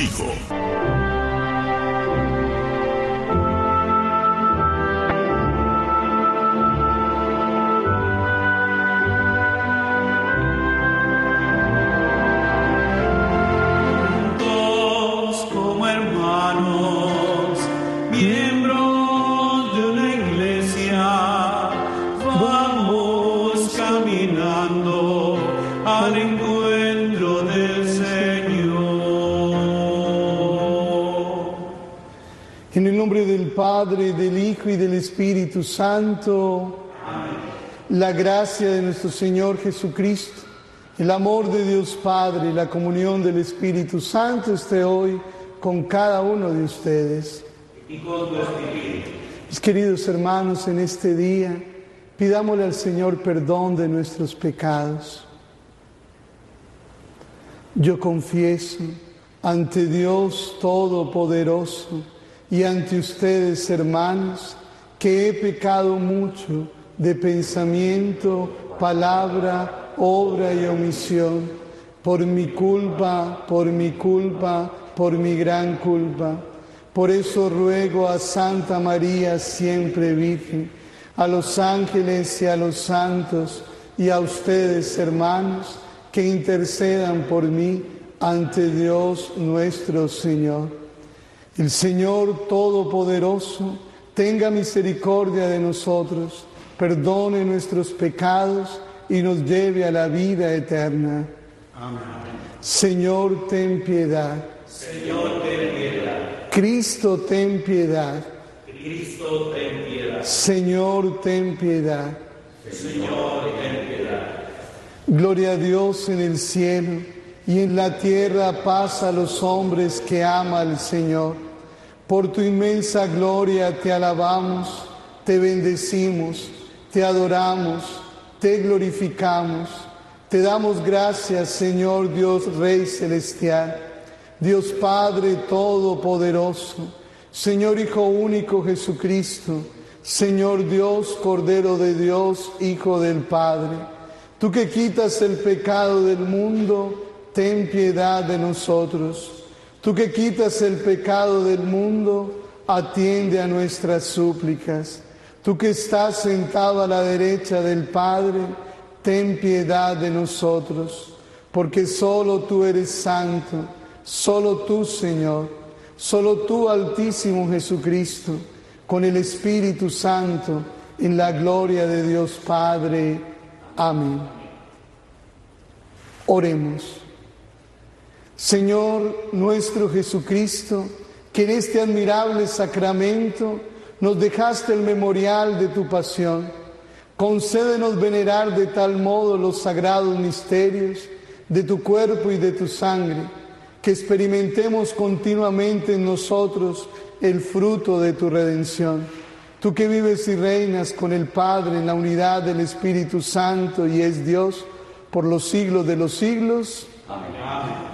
contigo. En el nombre del Padre, del Hijo y del Espíritu Santo. Amén. La gracia de nuestro Señor Jesucristo, el amor de Dios Padre y la comunión del Espíritu Santo esté hoy con cada uno de ustedes. Y con tu espíritu. Mis queridos hermanos, en este día pidámosle al Señor perdón de nuestros pecados. Yo confieso ante Dios Todopoderoso y ante ustedes, hermanos, que he pecado mucho de pensamiento, palabra, obra y omisión, por mi culpa, por mi gran culpa. Por eso ruego a Santa María, siempre Virgen, a los ángeles y a los santos, y a ustedes, hermanos, que intercedan por mí ante Dios nuestro Señor. El Señor Todopoderoso tenga misericordia de nosotros, perdone nuestros pecados y nos lleve a la vida eterna. Amén. Señor, ten piedad. Señor, ten piedad. Cristo, ten piedad. Cristo, ten piedad. Señor, ten piedad. Señor, ten piedad. Gloria a Dios en el cielo y en la tierra paz a los hombres que ama al Señor. Por tu inmensa gloria te alabamos, te bendecimos, te adoramos, te glorificamos. Te damos gracias, Señor Dios Rey Celestial, Dios Padre Todopoderoso, Señor Hijo único Jesucristo, Señor Dios, Cordero de Dios, Hijo del Padre. Tú que quitas el pecado del mundo, ten piedad de nosotros. Tú que quitas el pecado del mundo, atiende a nuestras súplicas. Tú que estás sentado a la derecha del Padre, ten piedad de nosotros. Porque solo tú eres santo, solo tú, Señor, solo tú, Altísimo Jesucristo, con el Espíritu Santo, en la gloria de Dios Padre. Amén. Oremos. Señor nuestro Jesucristo, que en este admirable sacramento nos dejaste el memorial de tu pasión, concédenos venerar de tal modo los sagrados misterios de tu cuerpo y de tu sangre, que experimentemos continuamente en nosotros el fruto de tu redención. Tú que vives y reinas con el Padre en la unidad del Espíritu Santo y es Dios por los siglos de los siglos. Amén.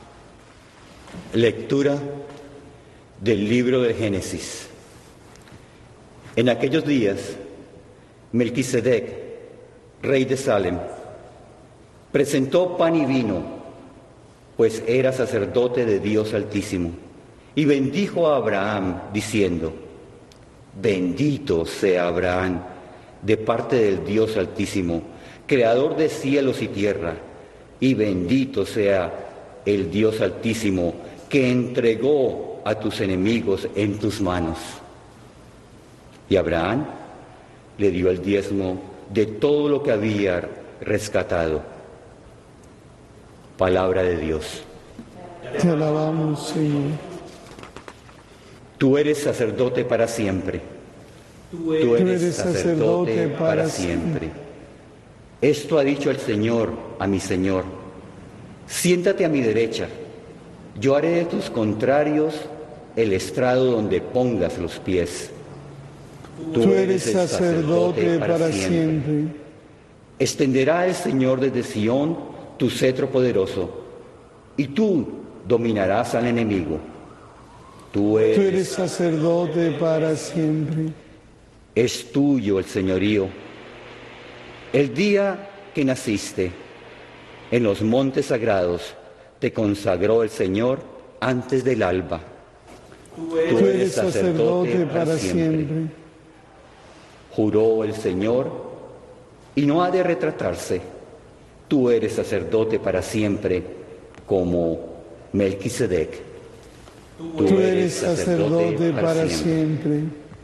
Lectura del libro de Génesis. En aquellos días, Melquisedec, rey de Salem, presentó pan y vino, pues era sacerdote de Dios Altísimo, y bendijo a Abraham, diciendo: Bendito sea Abraham, de parte del Dios Altísimo, creador de cielos y tierra, y bendito sea el Dios Altísimo, que entregó a tus enemigos en tus manos. Y Abraham le dio el diezmo de todo lo que había rescatado. Palabra de Dios. Te alabamos, Señor. Tú eres sacerdote para siempre. Tú eres sacerdote para siempre. Esto ha dicho el Señor a mi Señor: siéntate a mi derecha. Yo haré de tus contrarios el estrado donde pongas los pies. Tú eres el sacerdote para siempre. Extenderá el Señor desde Sión tu cetro poderoso, y tú dominarás al enemigo. Tú eres sacerdote para siempre. Es tuyo el señorío. El día que naciste, en los montes sagrados, te consagró el Señor antes del alba. Tú Tú eres sacerdote para siempre. Juró el Señor y no ha de retratarse. Tú eres sacerdote para siempre, como Melquisedec. Tú eres sacerdote para siempre.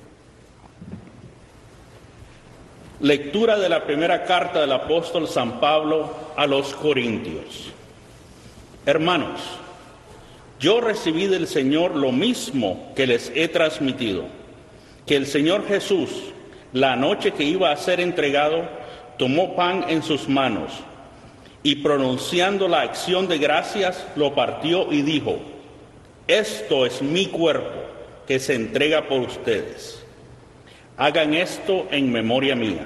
Lectura de la primera carta del apóstol San Pablo a los Corintios. Hermanos, yo recibí del Señor lo mismo que les he transmitido, que el Señor Jesús, la noche que iba a ser entregado, tomó pan en sus manos y pronunciando la acción de gracias, lo partió y dijo: esto es mi cuerpo que se entrega por ustedes. Hagan esto en memoria mía.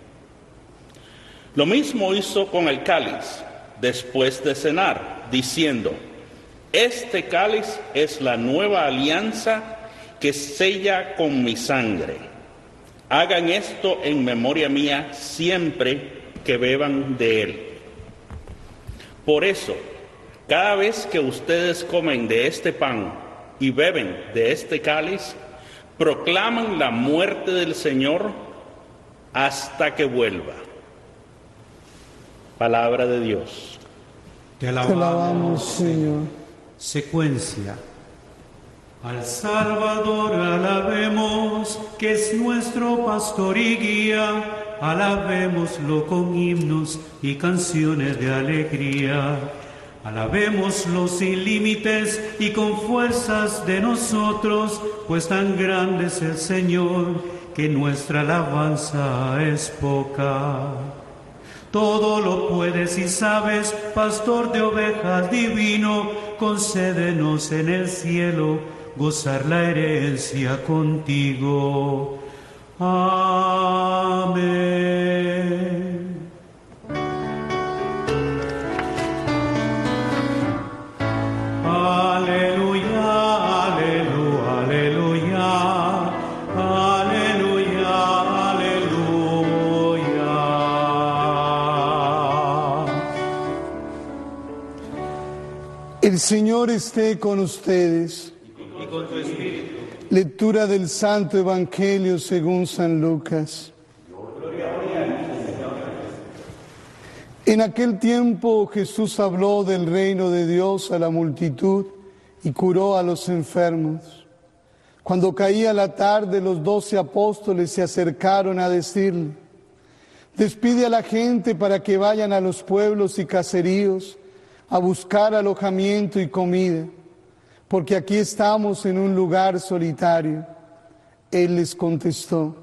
Lo mismo hizo con el cáliz después de cenar, diciendo: este cáliz es la nueva alianza que sella con mi sangre. Hagan esto en memoria mía siempre que beban de él. Por eso, cada vez que ustedes comen de este pan y beben de este cáliz, proclaman la muerte del Señor hasta que vuelva. Palabra de Dios. Te alabamos, Señor. Secuencia. Al Salvador alabemos, que es nuestro pastor y guía. Alabémoslo con himnos y canciones de alegría. Alabémoslo sin límites y con fuerzas de nosotros, pues tan grande es el Señor, que nuestra alabanza es poca. Todo lo puedes y sabes, pastor de ovejas divino, concédenos en el cielo gozar la herencia contigo. Amén. Aleluya, aleluya, aleluya, aleluya, aleluya. El Señor esté con ustedes. y con tu espíritu. Lectura del Santo Evangelio según San Lucas. En aquel tiempo Jesús habló del reino de Dios a la multitud y curó a los enfermos. Cuando caía la tarde, los 12 apóstoles se acercaron a decirle: despide a la gente para que vayan a los pueblos y caseríos a buscar alojamiento y comida, porque aquí estamos en un lugar solitario. Él les contestó: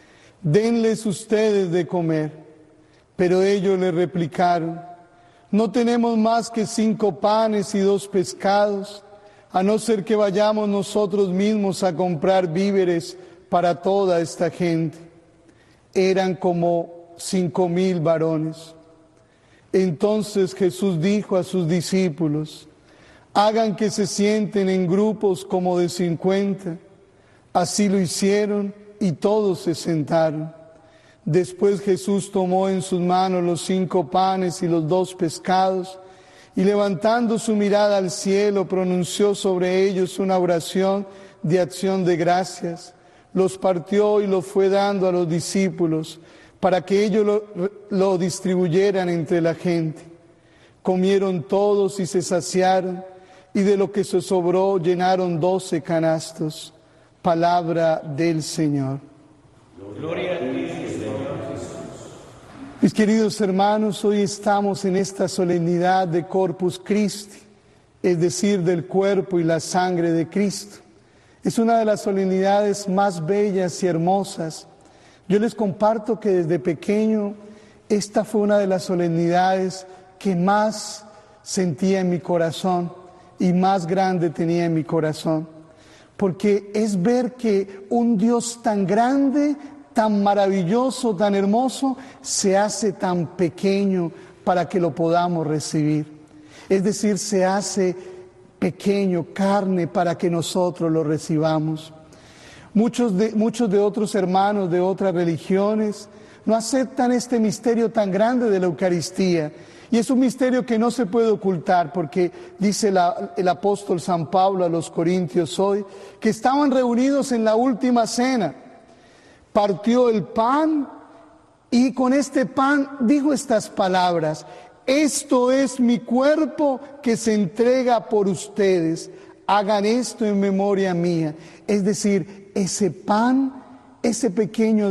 denles ustedes de comer. Pero ellos le replicaron: no tenemos más que 5 panes y 2 pescados, a no ser que vayamos nosotros mismos a comprar víveres para toda esta gente. Eran como 5,000 varones. Entonces Jesús dijo a sus discípulos: hagan que se sienten en grupos como de 50. Así lo hicieron y todos se sentaron. Después Jesús tomó en sus manos los 5 panes y los 2 pescados, y levantando su mirada al cielo, pronunció sobre ellos una oración de acción de gracias. Los partió y los fue dando a los discípulos, para que ellos lo distribuyeran entre la gente. Comieron todos y se saciaron, y de lo que se sobró llenaron 12 canastos. Palabra del Señor. Gloria a ti, Señor Jesús. Mis queridos hermanos, hoy estamos en esta solemnidad de Corpus Christi, es decir, del cuerpo y la sangre de Cristo. Es una de las solemnidades más bellas y hermosas. Yo les comparto que desde pequeño esta fue una de las solemnidades que más sentía en mi corazón y más grande tenía en mi corazón. Porque es ver que un Dios tan grande, tan maravilloso, tan hermoso, se hace tan pequeño para que lo podamos recibir. Es decir, se hace pequeño, carne, para que nosotros lo recibamos. Muchos de otros hermanos de otras religiones no aceptan este misterio tan grande de la Eucaristía Y es un misterio que no se puede ocultar, porque dice el apóstol San Pablo a los Corintios hoy, que estaban reunidos en la última cena. Partió el pan y con este pan dijo estas palabras: esto es mi cuerpo que se entrega por ustedes, hagan esto en memoria mía. Es decir, ese pan, ese pequeño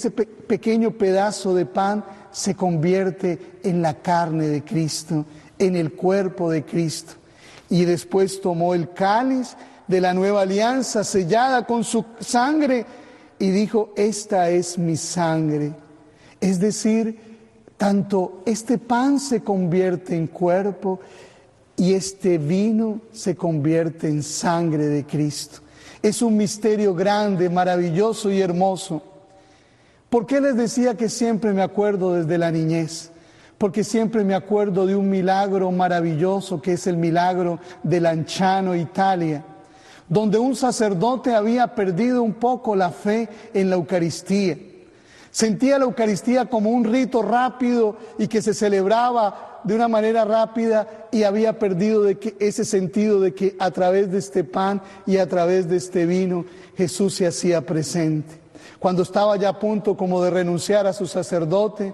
pedazo de pan se convierte en la carne de Cristo, en el cuerpo de Cristo. Y después tomó el cáliz de la nueva alianza sellada con su sangre y dijo: esta es mi sangre. Es decir, tanto este pan se convierte en cuerpo y este vino se convierte en sangre de Cristo. Es un misterio grande, maravilloso y hermoso. ¿Por qué les decía que siempre me acuerdo desde la niñez? Porque siempre me acuerdo de un milagro maravilloso que es el milagro de Lanciano, Italia, donde un sacerdote había perdido un poco la fe en la Eucaristía. Sentía la Eucaristía como un rito rápido y que se celebraba de una manera rápida, y había perdido ese sentido de que a través de este pan y a través de este vino Jesús se hacía presente. Cuando estaba ya a punto como de renunciar a su sacerdocio,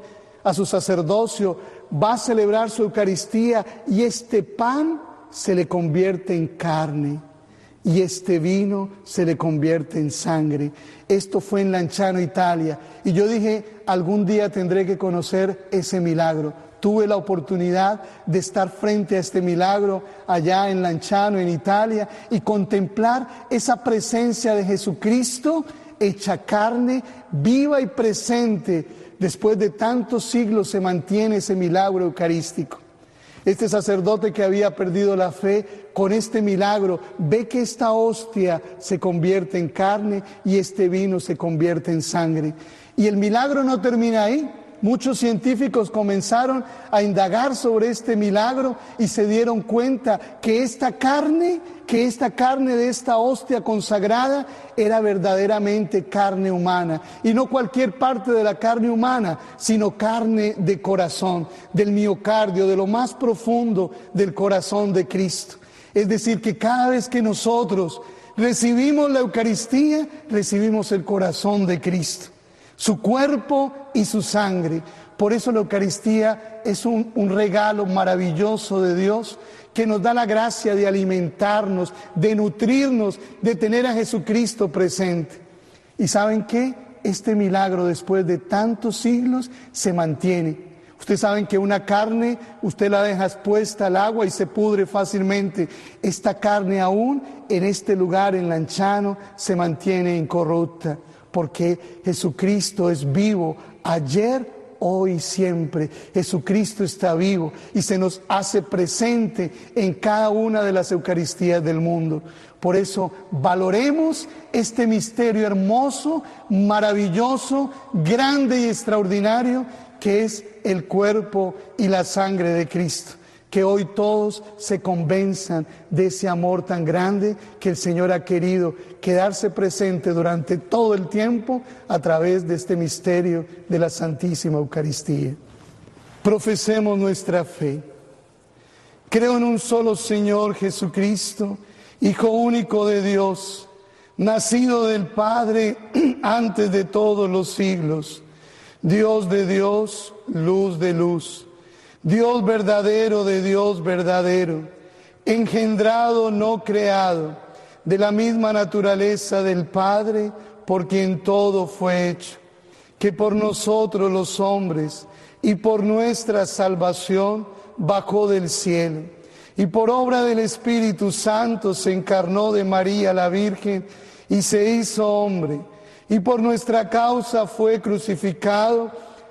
va a celebrar su Eucaristía y este pan se le convierte en carne y este vino se le convierte en sangre. Esto fue en Lanciano, Italia, y yo dije, algún día tendré que conocer ese milagro. Tuve la oportunidad de estar frente a este milagro allá en Lanciano, en Italia, y contemplar esa presencia de Jesucristo hecha carne, viva y presente. Después de tantos siglos se mantiene ese milagro eucarístico. Este sacerdote que había perdido la fe, con este milagro ve que esta hostia se convierte en carne y este vino se convierte en sangre. Y el milagro no termina ahí. Muchos científicos comenzaron a indagar sobre este milagro y se dieron cuenta que esta carne de esta hostia consagrada era verdaderamente carne humana. Y no cualquier parte de la carne humana, sino carne de corazón, del miocardio, de lo más profundo del corazón de Cristo. Es decir, que cada vez que nosotros recibimos la Eucaristía, recibimos el corazón de Cristo, su cuerpo y su sangre. Por eso la Eucaristía es un regalo maravilloso de Dios, que nos da la gracia de alimentarnos, de nutrirnos, de tener a Jesucristo presente. ¿Y saben qué? Este milagro, después de tantos siglos, se mantiene. Ustedes saben que una carne, usted la deja expuesta al agua y se pudre fácilmente. Esta carne aún, en este lugar, en Lanciano, se mantiene incorrupta, porque Jesucristo es vivo ayer, hoy y siempre. Jesucristo está vivo y se nos hace presente en cada una de las Eucaristías del mundo. Por eso valoremos este misterio hermoso, maravilloso, grande y extraordinario, que es el cuerpo y la sangre de Cristo. Que hoy todos se convenzan de ese amor tan grande que el Señor ha querido quedarse presente durante todo el tiempo a través de este misterio de la Santísima Eucaristía. Profesemos nuestra fe. Creo en un solo Señor Jesucristo, Hijo único de Dios, nacido del Padre antes de todos los siglos, Dios de Dios, luz de luz, Dios verdadero de Dios verdadero, engendrado, no creado, de la misma naturaleza del Padre, por quien todo fue hecho, que por nosotros los hombres y por nuestra salvación bajó del cielo, y por obra del Espíritu Santo se encarnó de María la Virgen y se hizo hombre, y por nuestra causa fue crucificado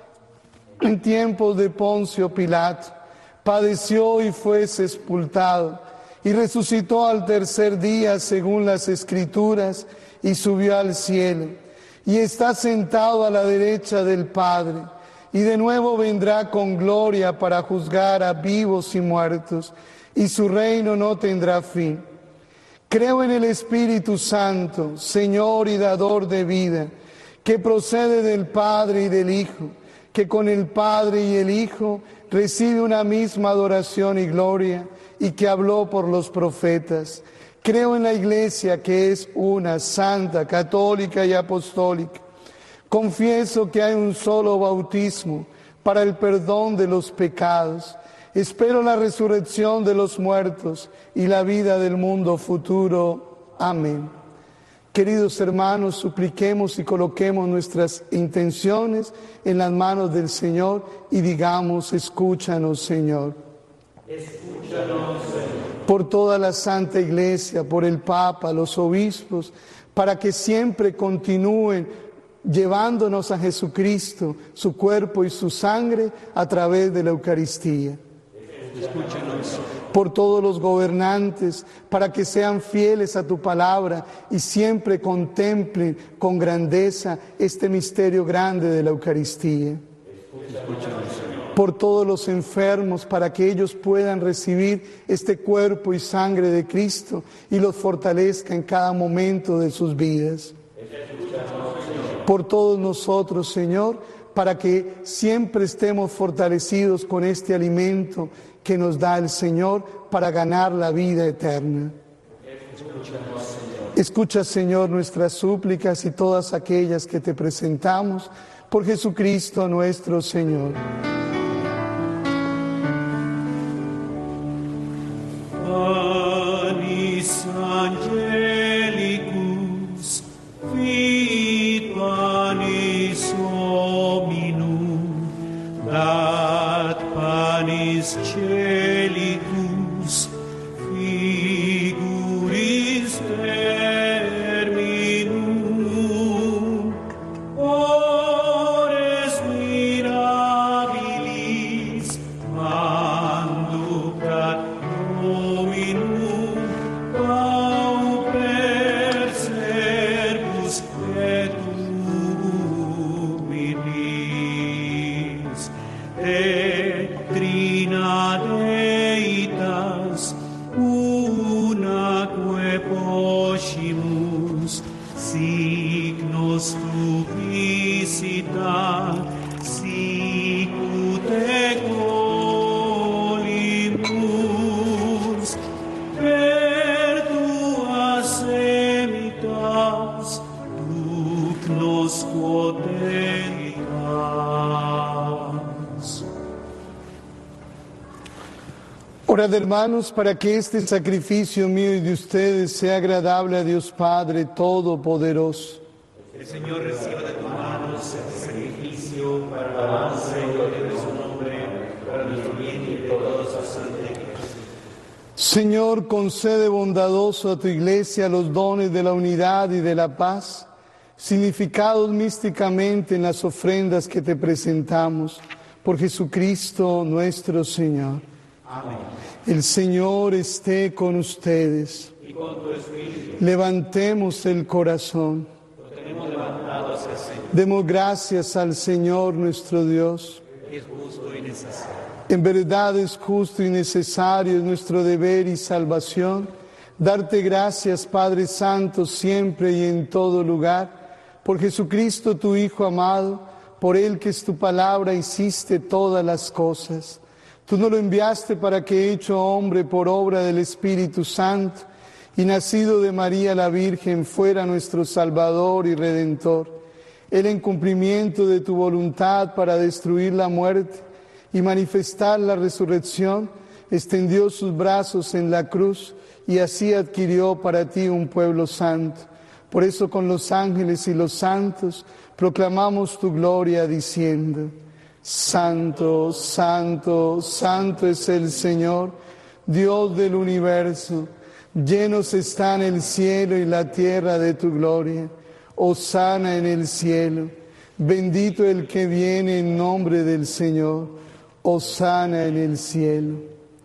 en tiempos de Poncio Pilato, padeció y fue sepultado, y resucitó al tercer día según las Escrituras, y subió al cielo, y está sentado a la derecha del Padre, y de nuevo vendrá con gloria para juzgar a vivos y muertos, y su reino no tendrá fin. Creo en el Espíritu Santo, Señor y dador de vida, que procede del Padre y del Hijo, que con el Padre y el Hijo recibe una misma adoración y gloria, y que habló por los profetas. Creo en la Iglesia, que es una, santa, católica y apostólica. Confieso que hay un solo bautismo para el perdón de los pecados. Espero la resurrección de los muertos y la vida del mundo futuro. Amén. Queridos hermanos, supliquemos y coloquemos nuestras intenciones en las manos del Señor y digamos: escúchanos, Señor. Escúchanos, Señor. Por toda la Santa Iglesia, por el Papa, los obispos, para que siempre continúen llevándonos a Jesucristo, su cuerpo y su sangre, a través de la Eucaristía. Escúchanos. Por todos los gobernantes, para que sean fieles a tu palabra y siempre contemplen con grandeza este misterio grande de la Eucaristía. Escúchanos, Señor. Por todos los enfermos, para que ellos puedan recibir este cuerpo y sangre de Cristo y los fortalezca en cada momento de sus vidas. Por todos nosotros, Señor, para que siempre estemos fortalecidos con este alimento que nos da el Señor para ganar la vida eterna. Escucha, Señor, nuestras súplicas y todas aquellas que te presentamos por Jesucristo nuestro Señor. Panis angelicus, fit panis hominum, dat panis celicus, figuris terminum, ores mirabilis, manducat Dominum, pauper servus et humilis, et trina Deitas, unaque poscimus, signos tu visita, sicut ec olimus, per tuas semitas, duc nos quod deditas. Orad, hermanos, para que este sacrificio mío y de ustedes sea agradable a Dios Padre Todopoderoso. El Señor reciba de tus manos el sacrificio para alabanza y gloria de su nombre, para nuestro bien y de toda su santa Iglesia. Señor, concede bondadoso a tu Iglesia los dones de la unidad y de la paz, significados místicamente en las ofrendas que te presentamos, por Jesucristo nuestro Señor. Amén. El Señor esté con ustedes. Y con tu espíritu, Levantemos el corazón. lo tenemos levantado hacia el Señor, Demos gracias al Señor nuestro Dios. que es justo y necesario. En verdad es justo y necesario, es nuestro deber y salvación, darte gracias, Padre Santo, siempre y en todo lugar, por Jesucristo tu Hijo amado, por Él que es tu palabra hiciste todas las cosas. Tú nos lo enviaste para que, hecho hombre por obra del Espíritu Santo y nacido de María la Virgen, fuera nuestro Salvador y Redentor. Él, en cumplimiento de tu voluntad para destruir la muerte y manifestar la resurrección, extendió sus brazos en la cruz y así adquirió para ti un pueblo santo. Por eso con los ángeles y los santos proclamamos tu gloria diciendo: Santo, santo, santo es el Señor, Dios del universo. Llenos están el cielo y la tierra de tu gloria. Hosana en el cielo. Bendito el que viene en nombre del Señor. Hosana en el cielo.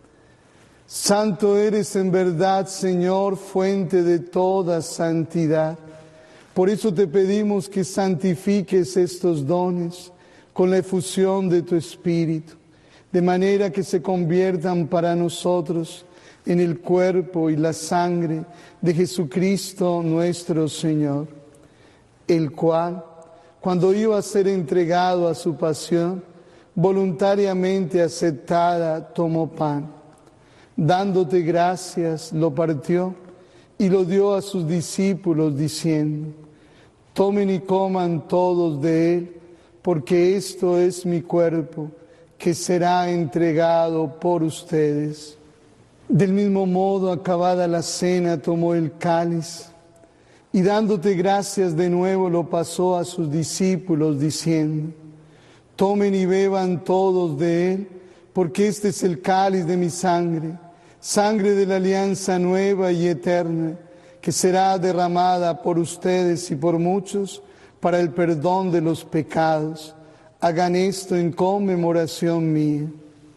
Santo eres en verdad, Señor, fuente de toda santidad. Por eso te pedimos que santifiques estos dones con la efusión de tu Espíritu, de manera que se conviertan para nosotros en el cuerpo y la sangre de Jesucristo nuestro Señor, el cual, cuando iba a ser entregado a su pasión, voluntariamente aceptada, tomó pan. Dándote gracias, lo partió y lo dio a sus discípulos, diciendo: tomen y coman todos de él, porque esto es mi cuerpo, que será entregado por ustedes. Del mismo modo, acabada la cena, tomó el cáliz y dándote gracias de nuevo, lo pasó a sus discípulos, diciendo: tomen y beban todos de él, porque este es el cáliz de mi sangre, sangre de la alianza nueva y eterna, que será derramada por ustedes y por muchos para el perdón de los pecados. Hagan esto en conmemoración mía.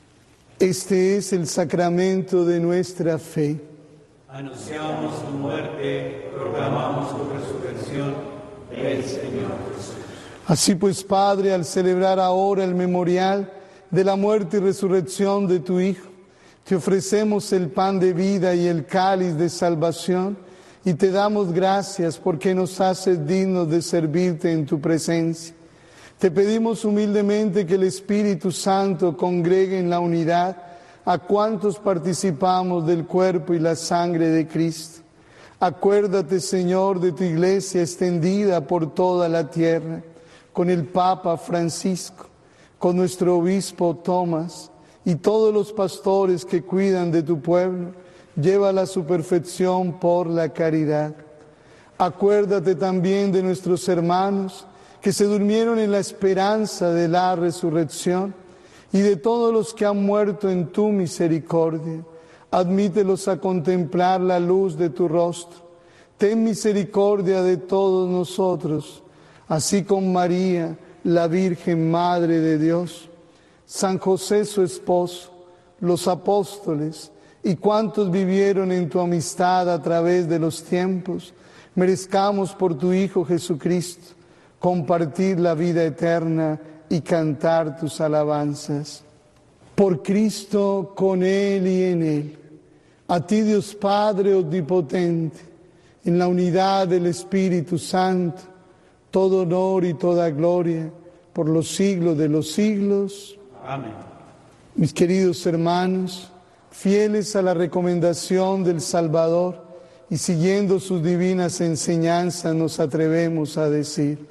Este es el sacramento de nuestra fe. Anunciamos tu muerte, proclamamos tu resurrección. Ven, Señor Jesús. Así pues, Padre, al celebrar ahora el memorial de la muerte y resurrección de tu Hijo, te ofrecemos el pan de vida y el cáliz de salvación, y te damos gracias porque nos haces dignos de servirte en tu presencia. Te pedimos humildemente que el Espíritu Santo congregue en la unidad a cuantos participamos del cuerpo y la sangre de Cristo. Acuérdate, Señor, de tu iglesia extendida por toda la tierra, con el Papa Francisco, con nuestro obispo Tomás y todos los pastores que cuidan de tu pueblo. Llévala a su perfección por la caridad. Acuérdate también de nuestros hermanos que se durmieron en la esperanza de la resurrección, y de todos los que han muerto en tu misericordia. Admítelos a contemplar la luz de tu rostro. Ten misericordia de todos nosotros, así con María, la Virgen Madre de Dios, San José su esposo, los apóstoles y cuantos vivieron en tu amistad a través de los tiempos, merezcamos por tu Hijo Jesucristo compartir la vida eterna y cantar tus alabanzas. Por Cristo, con Él y en Él, a ti Dios Padre omnipotente, en la unidad del Espíritu Santo, todo honor y toda gloria por los siglos de los siglos. Amén. Mis queridos hermanos, fieles a la recomendación del Salvador y siguiendo sus divinas enseñanzas, nos atrevemos a decir: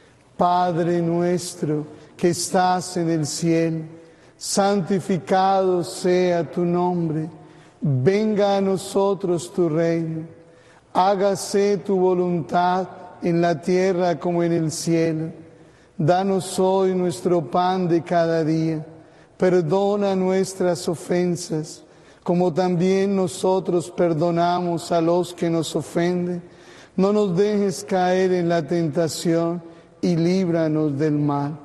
Padre nuestro que estás en el cielo, santificado sea tu nombre, venga a nosotros tu reino, hágase tu voluntad en la tierra como en el cielo. Danos hoy nuestro pan de cada día, perdona nuestras ofensas, como también nosotros perdonamos a los que nos ofenden. No nos dejes caer en la tentación y líbranos del mal.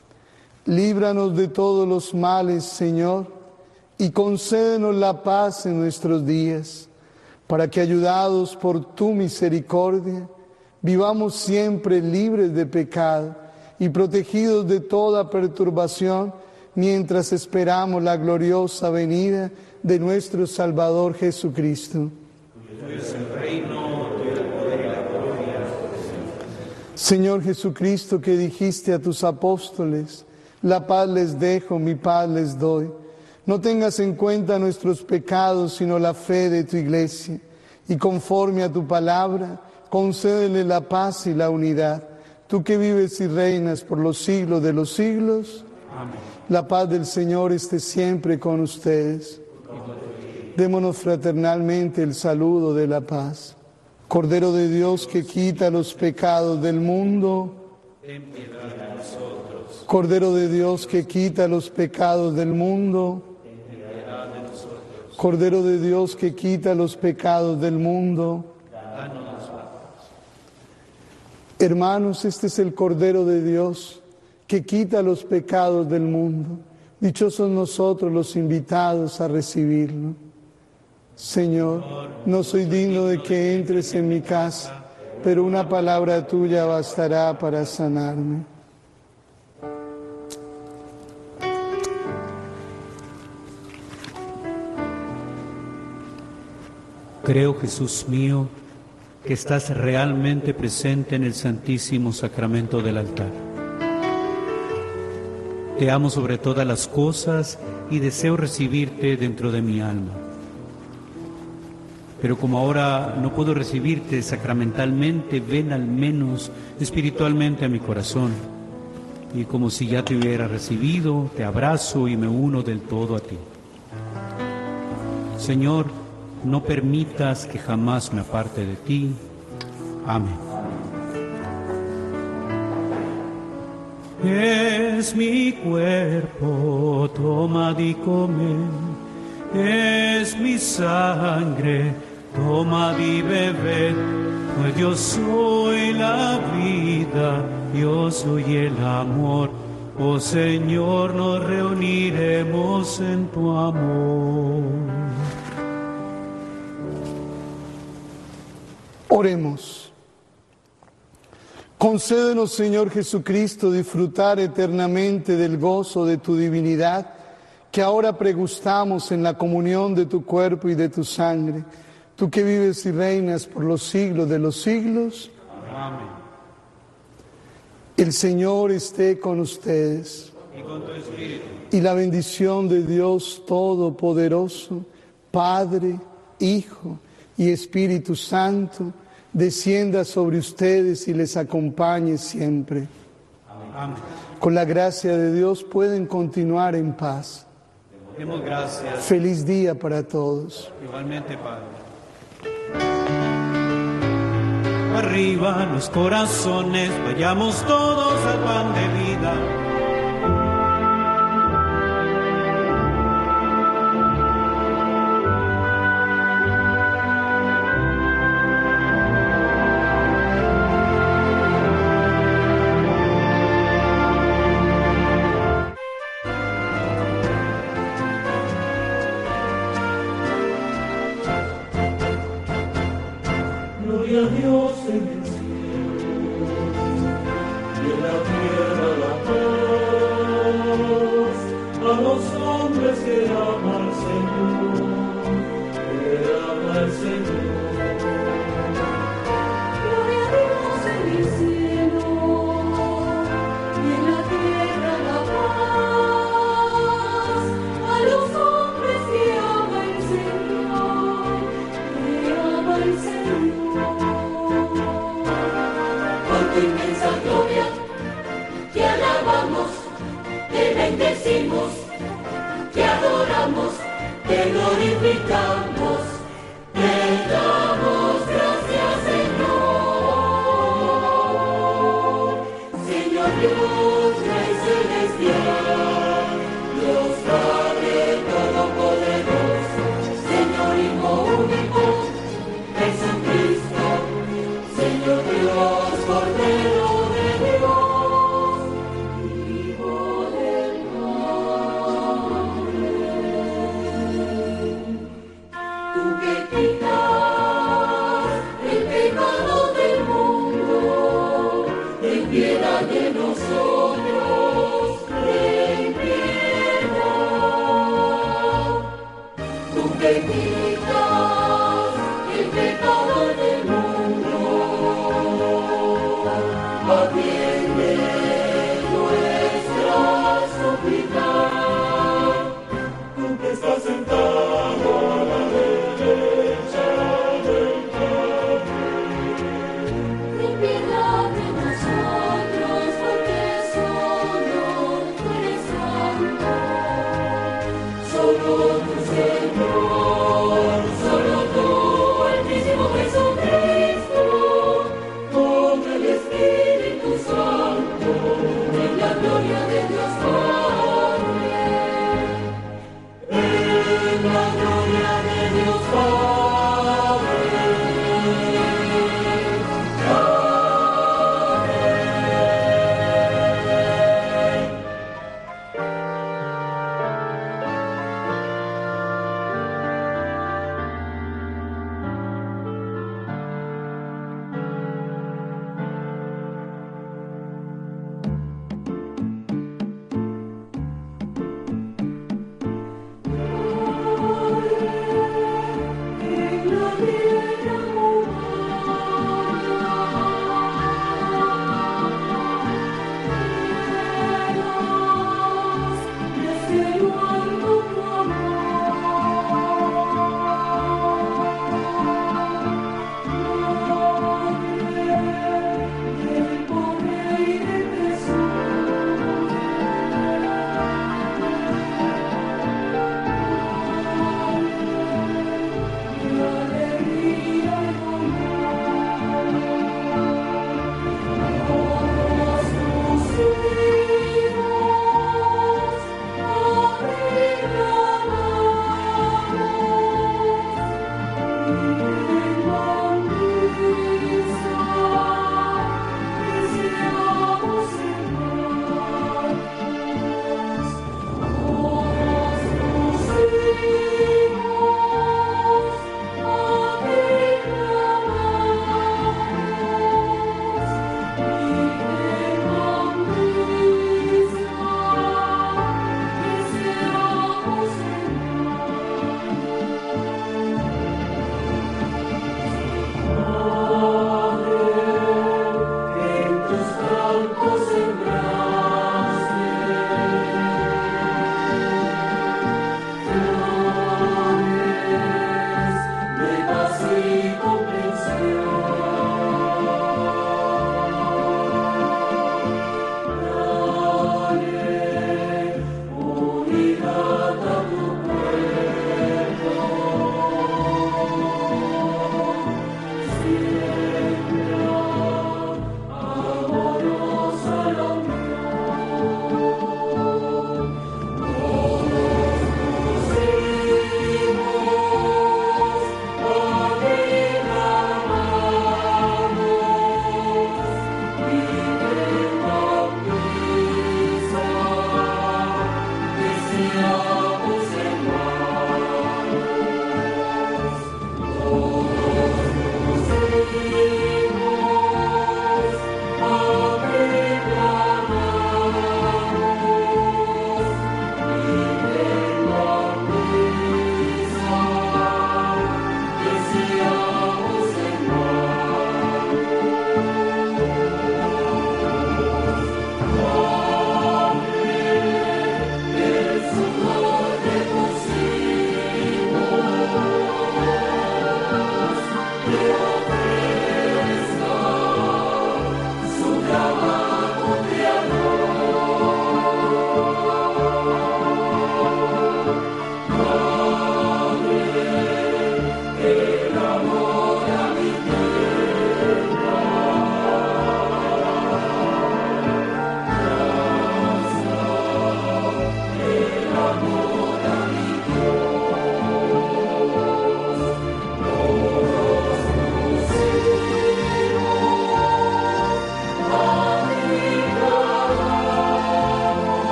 Líbranos de todos los males, Señor, y concédenos la paz en nuestros días, para que, ayudados por tu misericordia, vivamos siempre libres de pecado y protegidos de toda perturbación, mientras esperamos la gloriosa venida de nuestro Salvador Jesucristo. Tuyo es el reino, tuyo el poder y la gloria. Señor Jesucristo, que dijiste a tus apóstoles: la paz les dejo, mi paz les doy. No tengas en cuenta nuestros pecados, sino la fe de tu iglesia. Y conforme a tu palabra, concédele la paz y la unidad. Tú que vives y reinas por los siglos de los siglos. Amén. La paz del Señor esté siempre con ustedes. Démonos fraternalmente el saludo de la paz. Cordero de Dios que quita los pecados del mundo. Ten piedad de nosotros. Cordero de Dios que quita los pecados del mundo. Ten piedad de nosotros. Cordero de Dios que quita los pecados del mundo. Danos la paz. Hermanos, este es el Cordero de Dios que quita los pecados del mundo. Dichosos nosotros los invitados a recibirlo. Señor, no soy digno de que entres en mi casa, pero una palabra tuya bastará para sanarme. Creo, Jesús mío, que estás realmente presente en el Santísimo Sacramento del altar. Te amo sobre todas las cosas y deseo recibirte dentro de mi alma. Pero como ahora no puedo recibirte sacramentalmente, ven al menos espiritualmente a mi corazón. Y como si ya te hubiera recibido, te abrazo y me uno del todo a ti. Señor, no permitas que jamás me aparte de ti. Amén. Es mi cuerpo, tomad y comed. Es mi sangre, tomad y bebed. Pues yo soy la vida, yo soy el amor. Oh Señor, nos reuniremos en tu amor. Oremos. Concédenos, Señor Jesucristo, disfrutar eternamente del gozo de tu divinidad, que ahora pregustamos en la comunión de tu cuerpo y de tu sangre, tú que vives y reinas por los siglos de los siglos. Amén. El Señor esté con ustedes. Y con tu espíritu. Y la bendición de Dios Todopoderoso, Padre, Hijo y Espíritu Santo, descienda sobre ustedes y les acompañe siempre. Amén. Con la gracia de Dios pueden continuar en paz. Demos gracias. Feliz día para todos. Igualmente, Padre. Arriba los corazones, vayamos todos al pan de vida. Gloria a Dios en el cielo y en la tierra la paz, a los hombres que ama al Señor, que ama al Señor. Gloria a Dios en el cielo y en la tierra la paz, a los hombres que ama el Señor, que ama el Señor. Por tu inmensa gloria, te alabamos, te bendecimos, te adoramos, te glorificamos, te damos gracias, Señor. Señor Dios, Rey celestial, Dios Padre todopoderoso, Señor Hijo único, Jesucristo, Señor Dios, Cordero de Dios, Hijo del Padre.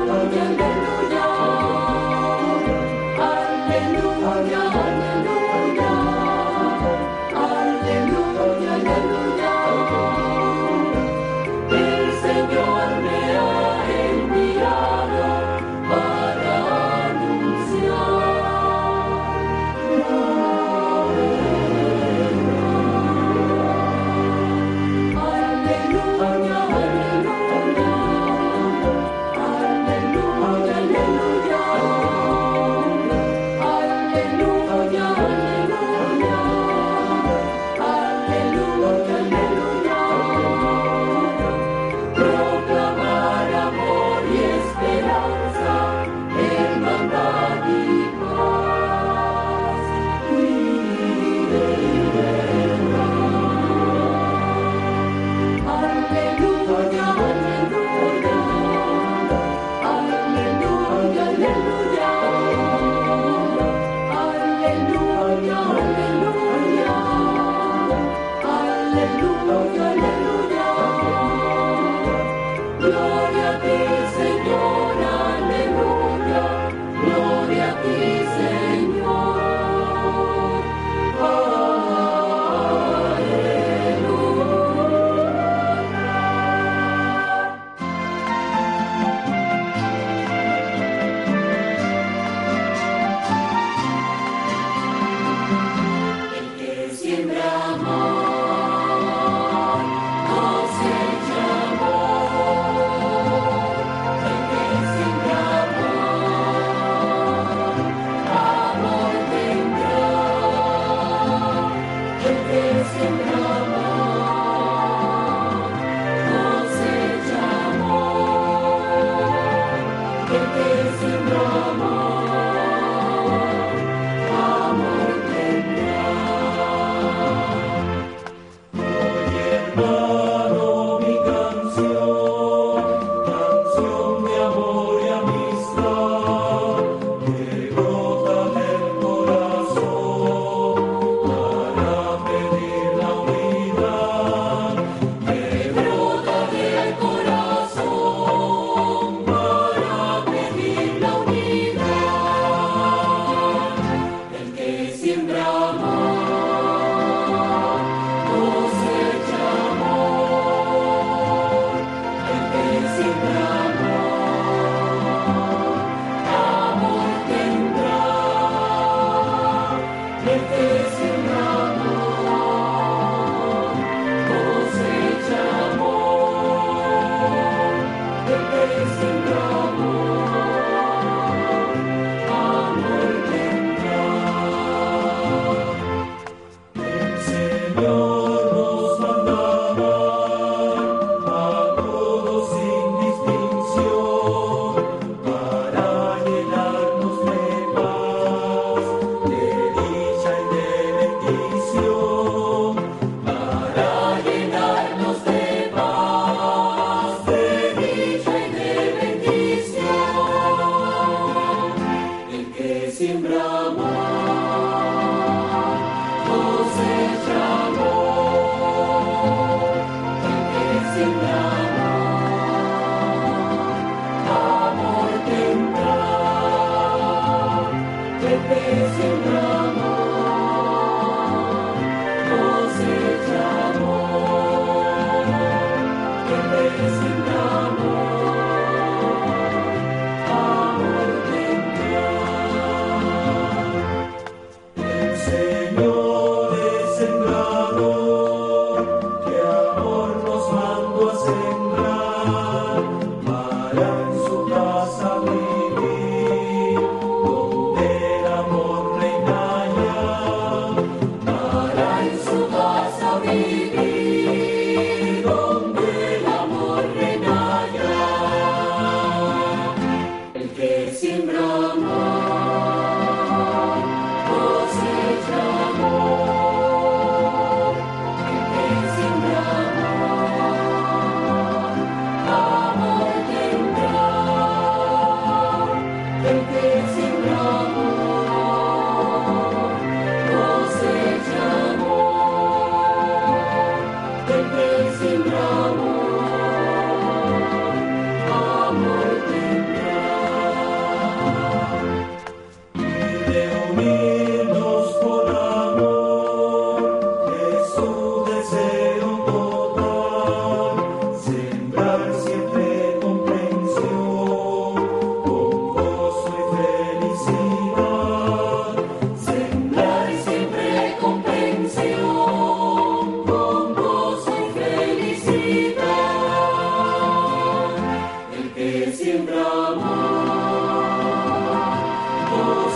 Su casa vivir, donde el amor reina.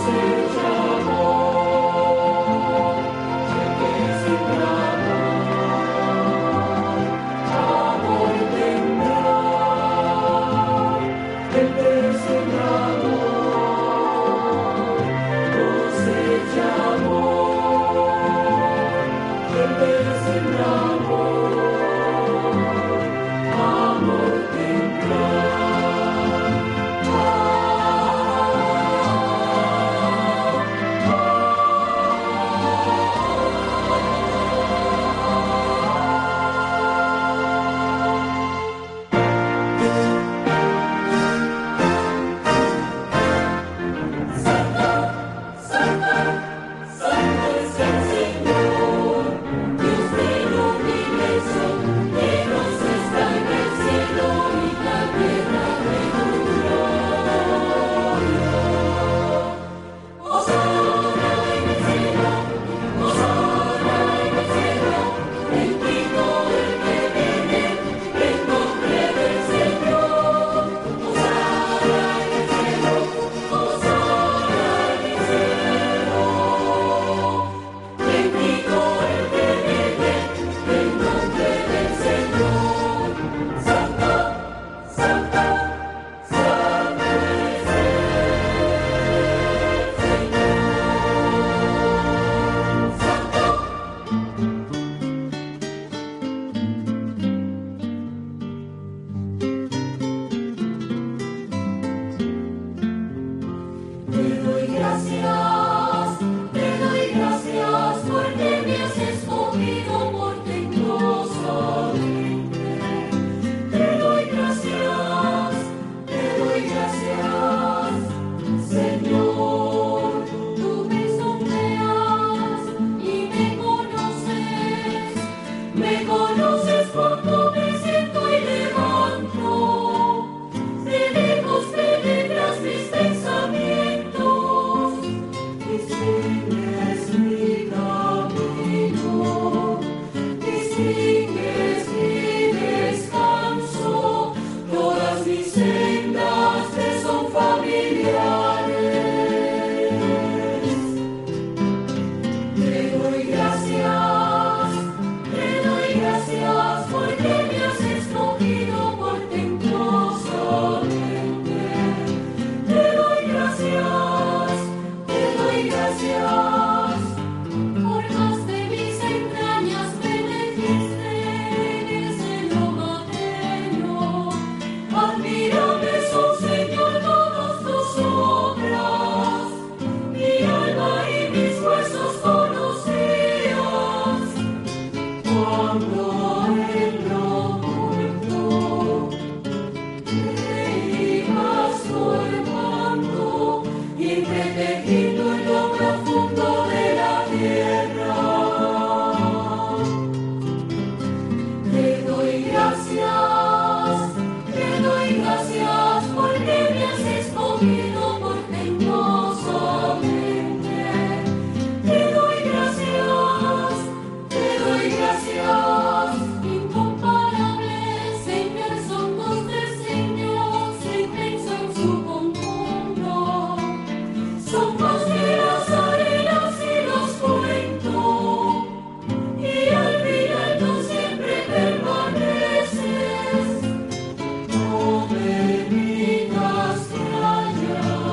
No me digas callar.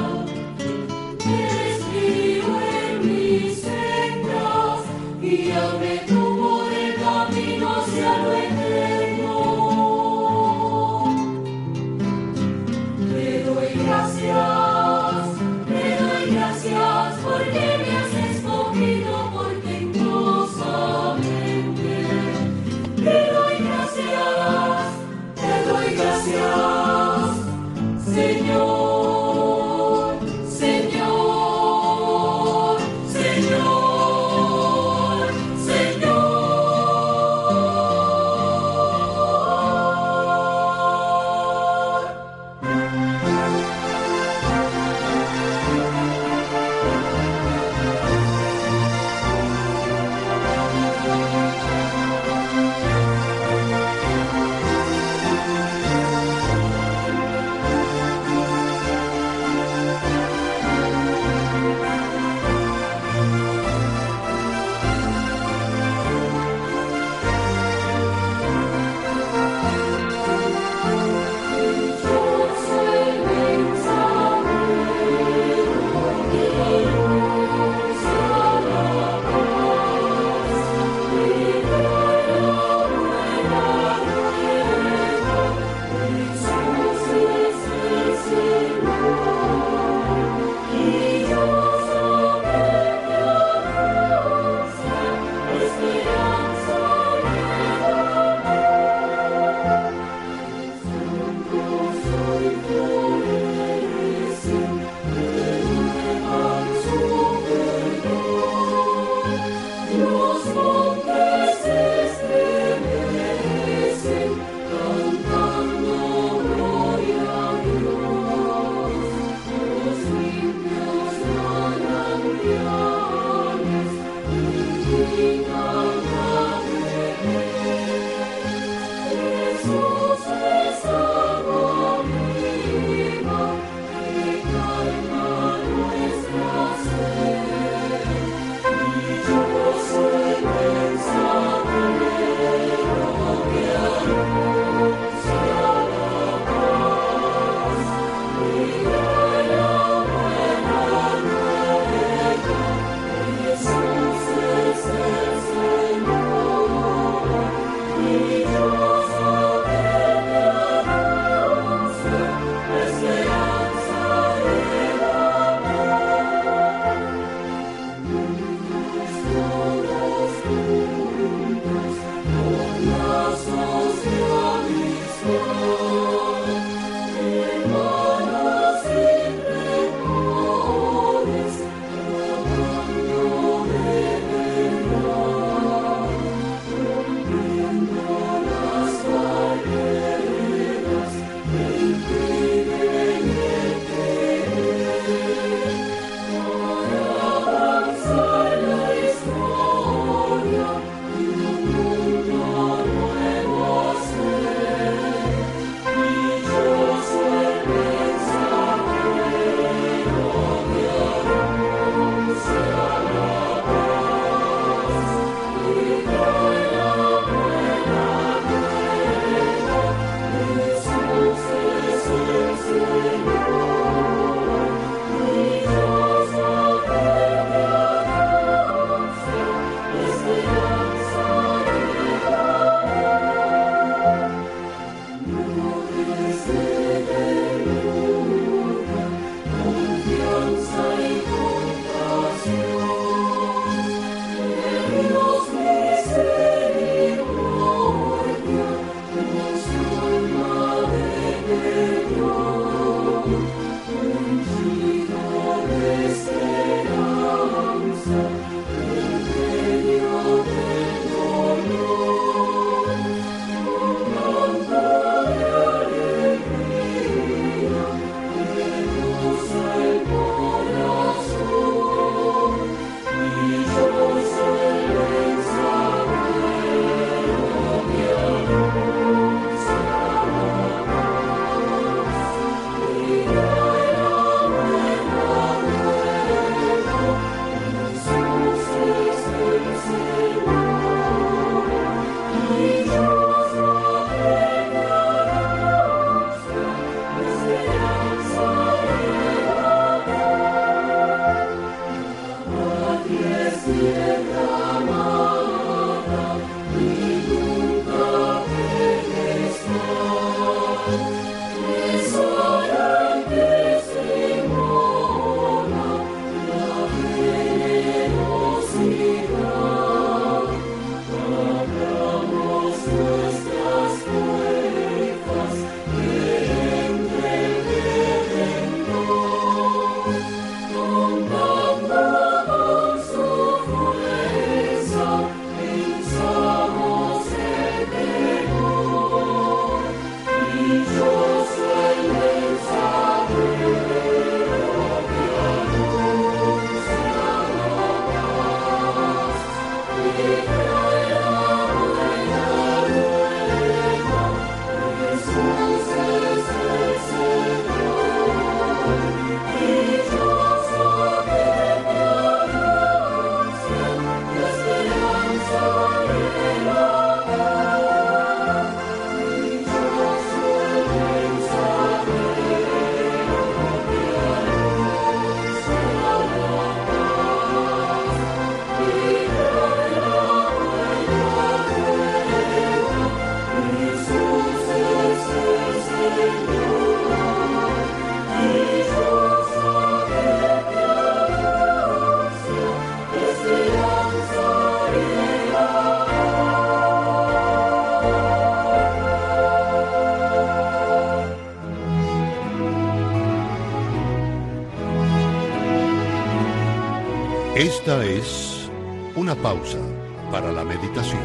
Esta es una pausa para la meditación.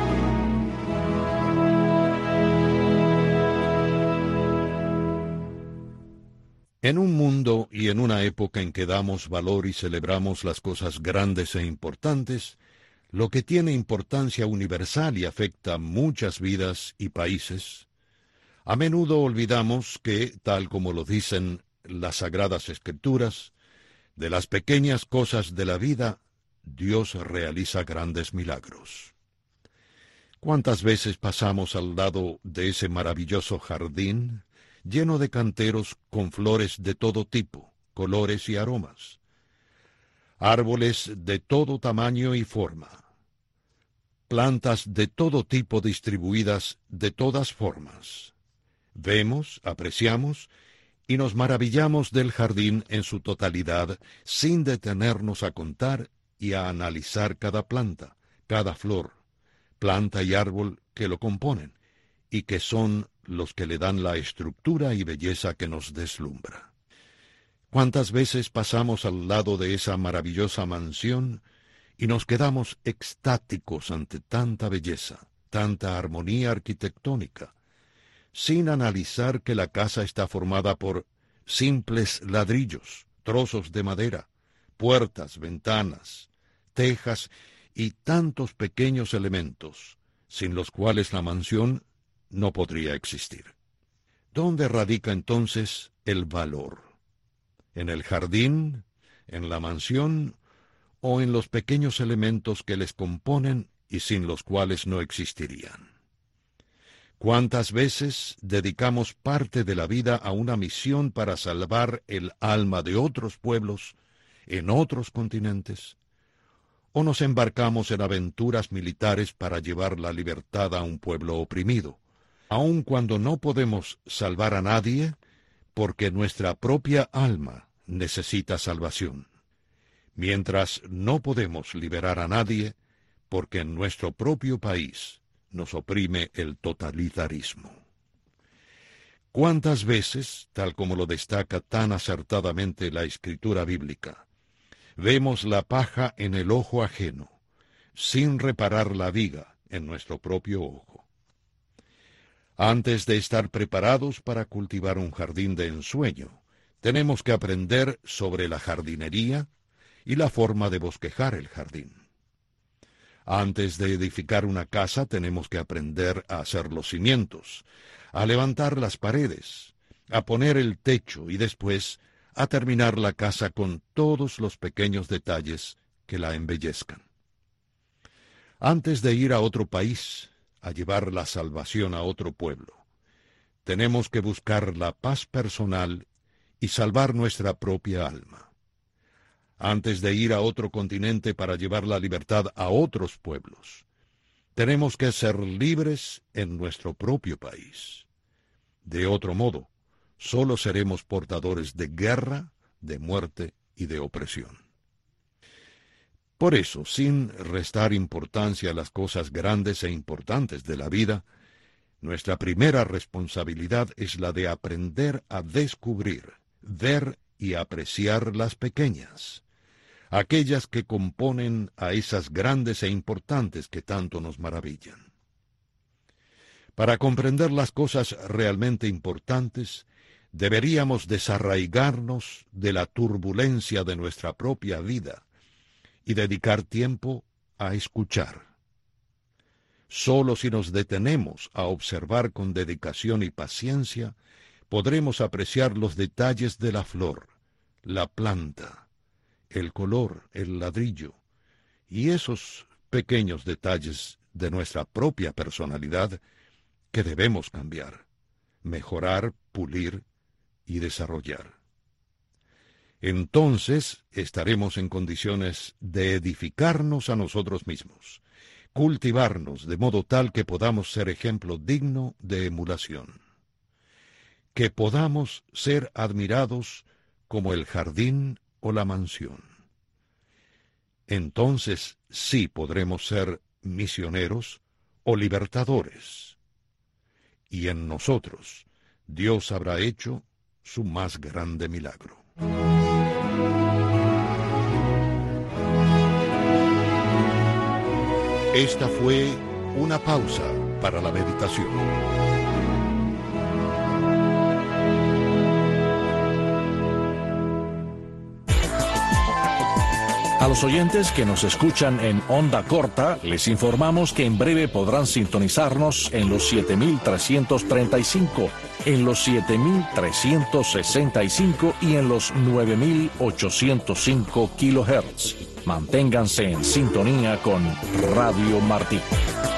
En un mundo y en una época en que damos valor y celebramos las cosas grandes e importantes, lo que tiene importancia universal y afecta muchas vidas y países, a menudo olvidamos que, tal como lo dicen las Sagradas Escrituras, de las pequeñas cosas de la vida, Dios realiza grandes milagros. ¿Cuántas veces pasamos al lado de ese maravilloso jardín, lleno de canteros con flores de todo tipo, colores y aromas? Árboles de todo tamaño y forma. Plantas de todo tipo distribuidas de todas formas. Vemos, apreciamos y nos maravillamos del jardín en su totalidad, sin detenernos a contar y a analizar cada planta, cada flor, planta y árbol que lo componen, y que son los que le dan la estructura y belleza que nos deslumbra. ¿Cuántas veces pasamos al lado de esa maravillosa mansión y nos quedamos extáticos ante tanta belleza, tanta armonía arquitectónica, sin analizar que la casa está formada por simples ladrillos, trozos de madera, puertas, ventanas, tejas y tantos pequeños elementos, sin los cuales la mansión no podría existir? ¿Dónde radica entonces el valor? ¿En el jardín, en la mansión o en los pequeños elementos que les componen y sin los cuales no existirían? ¿Cuántas veces dedicamos parte de la vida a una misión para salvar el alma de otros pueblos en otros continentes? ¿O nos embarcamos en aventuras militares para llevar la libertad a un pueblo oprimido, aun cuando no podemos salvar a nadie porque nuestra propia alma necesita salvación? Mientras no podemos liberar a nadie porque en nuestro propio país nos oprime el totalitarismo. ¿Cuántas veces, tal como lo destaca tan acertadamente la Escritura bíblica, vemos la paja en el ojo ajeno, sin reparar la viga en nuestro propio ojo? Antes de estar preparados para cultivar un jardín de ensueño, tenemos que aprender sobre la jardinería y la forma de bosquejar el jardín. Antes de edificar una casa tenemos que aprender a hacer los cimientos, a levantar las paredes, a poner el techo y después a terminar la casa con todos los pequeños detalles que la embellezcan. Antes de ir a otro país, a llevar la salvación a otro pueblo, tenemos que buscar la paz personal y salvar nuestra propia alma. Antes de ir a otro continente para llevar la libertad a otros pueblos, tenemos que ser libres en nuestro propio país. De otro modo, solo seremos portadores de guerra, de muerte y de opresión. Por eso, sin restar importancia a las cosas grandes e importantes de la vida, nuestra primera responsabilidad es la de aprender a descubrir, ver y apreciar las pequeñas, aquellas que componen a esas grandes e importantes que tanto nos maravillan. Para comprender las cosas realmente importantes, deberíamos desarraigarnos de la turbulencia de nuestra propia vida y dedicar tiempo a escuchar. Solo si nos detenemos a observar con dedicación y paciencia, podremos apreciar los detalles de la flor, la planta, el color, el ladrillo, y esos pequeños detalles de nuestra propia personalidad que debemos cambiar, mejorar, pulir y desarrollar. Entonces estaremos en condiciones de edificarnos a nosotros mismos, cultivarnos de modo tal que podamos ser ejemplo digno de emulación, que podamos ser admirados como el jardín o la mansión. Entonces sí podremos ser misioneros o libertadores. Y en nosotros Dios habrá hecho su más grande milagro. Esta fue una pausa para la meditación. A los oyentes que nos escuchan en onda corta, les informamos que en breve podrán sintonizarnos en los 7335, en los 7365 y en los 9805 kHz. Manténganse en sintonía con Radio Martí.